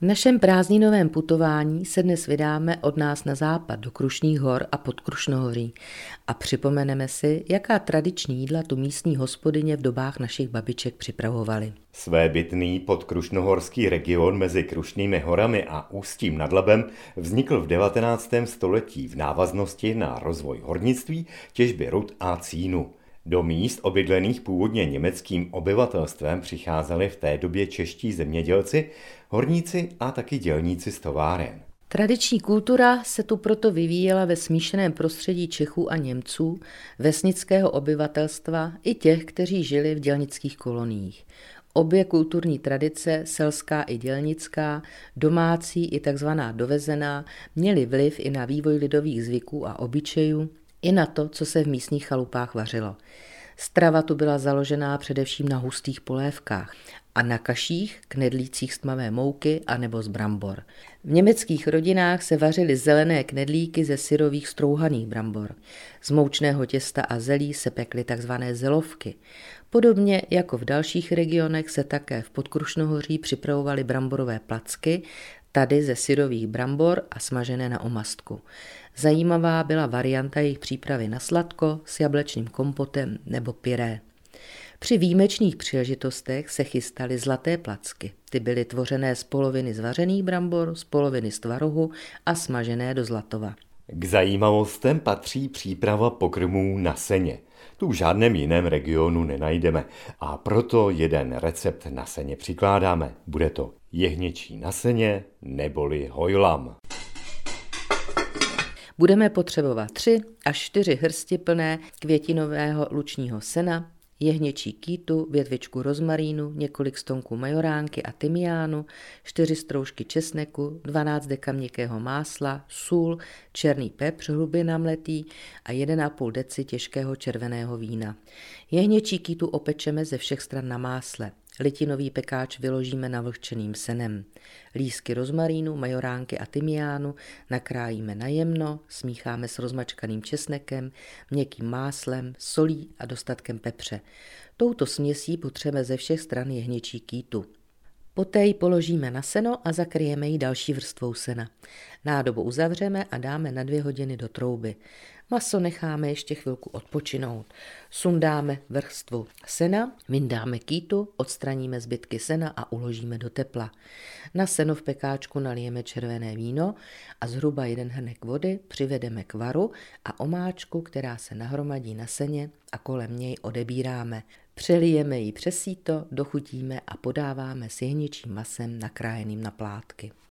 našem prázdninovém putování se dnes vydáme od nás na západ do Krušných hor a Podkrušnohoří a připomeneme si, jaká tradiční jídla tu místní hospodyně v dobách našich babiček připravovaly. Svébytný podkrušnohorský region mezi Krušnými horami a Ústím nad Labem vznikl v 19. století v návaznosti na rozvoj hornictví, těžby rud a cínu. Do míst obydlených původně německým obyvatelstvem přicházeli v té době čeští zemědělci, horníci a taky dělníci z továren. Tradiční kultura se tu proto vyvíjela ve smíšeném prostředí Čechů a Němců, vesnického obyvatelstva i těch, kteří žili v dělnických koloniích. Obě kulturní tradice, selská i dělnická, domácí i takzvaná dovezená, měly vliv i na vývoj lidových zvyků a obyčejů, i na to, co se v místních chalupách vařilo. Strava tu byla založená především na hustých polévkách a na kaších, knedlících z tmavé mouky a nebo z brambor. V německých rodinách se vařily zelené knedlíky ze syrových strouhaných brambor. Z moučného těsta a zelí se pekly takzvané zelovky. Podobně jako v dalších regionech se také v Podkrušnohoří připravovaly bramborové placky, tady ze syrových brambor a smažené na omastku. Zajímavá byla varianta jejich přípravy na sladko s jablečným kompotem nebo pyré. Při výjimečných příležitostech se chystaly zlaté placky. Ty byly tvořené z poloviny z vařených brambor, z poloviny z tvarohu a smažené do zlatova. K zajímavostem patří příprava pokrmů na seně. Tu v žádném jiném regionu nenajdeme a proto jeden recept na seně přikládáme. Bude to jehněčí na seně neboli hojlam. Budeme potřebovat 3 až 4 hrsti plné květinového lučního sena, jehněčí kýtu, větvičku rozmarínu, několik stonků majoránky a tymiánu, 4 stroužky česneku, 12 deka měkkého másla, sůl, černý pepř hrubě namletý a 1,5 deci těžkého červeného vína. Jehněčí kýtu opečeme ze všech stran na másle. Litinový pekáč vyložíme navlhčeným senem. Lístky rozmarínu, majoránky a tymiánu nakrájíme na jemno, smícháme s rozmačkaným česnekem, měkkým máslem, solí a dostatkem pepře. Touto směsí potřeme ze všech stran jehněčí kýtu. Poté ji položíme na seno a zakryjeme ji další vrstvou sena. Nádobu uzavřeme a dáme na 2 hodiny do trouby. Maso necháme ještě chvilku odpočinout. Sundáme vrstvu sena, vyndáme kýtu, odstraníme zbytky sena a uložíme do tepla. Na seno v pekáčku nalijeme červené víno a zhruba 1 hrnek vody přivedeme k varu a omáčku, která se nahromadí na seně a kolem něj odebíráme. Přelijeme ji přes síto, dochutíme a podáváme s jehněčím masem nakrájeným na plátky.